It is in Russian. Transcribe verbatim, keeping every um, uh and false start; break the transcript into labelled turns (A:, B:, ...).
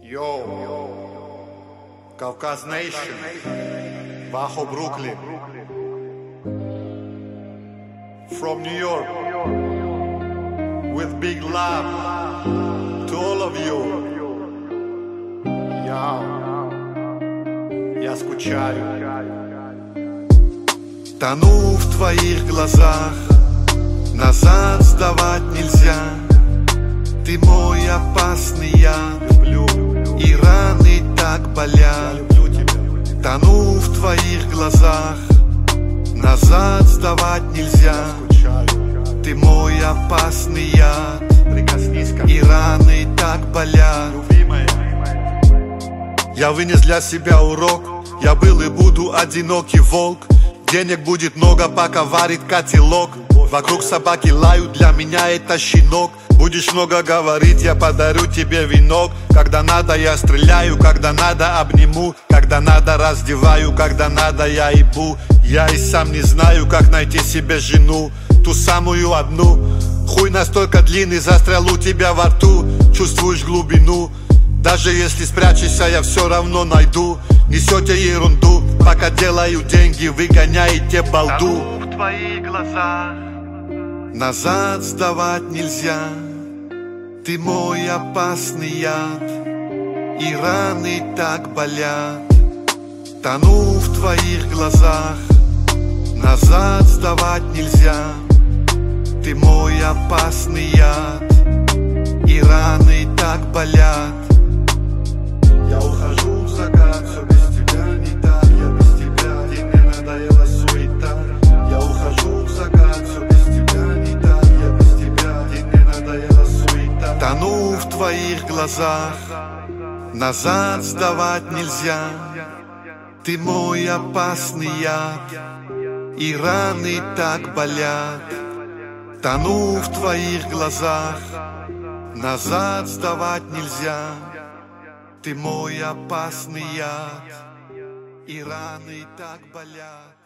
A: Yo, Caucas Nation, Bajo Brooklyn, from New York, with big love to all of you. Yo, я скучаю.
B: Тону в твоих глазах, назад сдавать нельзя. Ты мой опасный яд,
A: Люблю,
B: и раны так болят.
A: люблю тебя.
B: Тону в твоих глазах, назад сдавать нельзя.
A: Скучаю.
B: Ты мой опасный яд,
A: Прикоснись ко
B: и
A: мне,
B: раны так болят.
A: любимая.
B: Я вынес для себя урок, я был и буду одинокий волк. Денег будет много, пока варит котелок. Вокруг собаки лают, для меня это щенок. Будешь много говорить, я подарю тебе венок. Когда надо, я стреляю, когда надо, обниму. Когда надо, раздеваю, когда надо, я ебу. Я и сам не знаю, как найти себе жену, ту самую одну. Хуй настолько длинный, застрял у тебя во рту. Чувствуешь глубину, даже если спрячешься, я все равно найду. Несете ерунду, пока делаю деньги, выгоняете балду.
A: Тону в твоих глазах,
B: Назад сдавать нельзя. Ты мой опасный яд, и раны так болят. Тону в твоих глазах, назад сдавать нельзя. Ты мой опасный яд, и раны так болят. Я ухожу в закат, все без тебя не так. Я без тебя, и мне надоела суета. Я ухожу в закат, все без тебя не так. Я без тебя, и мне надоела суета. Тону в твоих глазах, назад сдавать нельзя. Ты мой опасный яд, и раны так болят. Тону в твоих глазах, назад сдавать нельзя. Ты мой опасный яд, и раны так болят.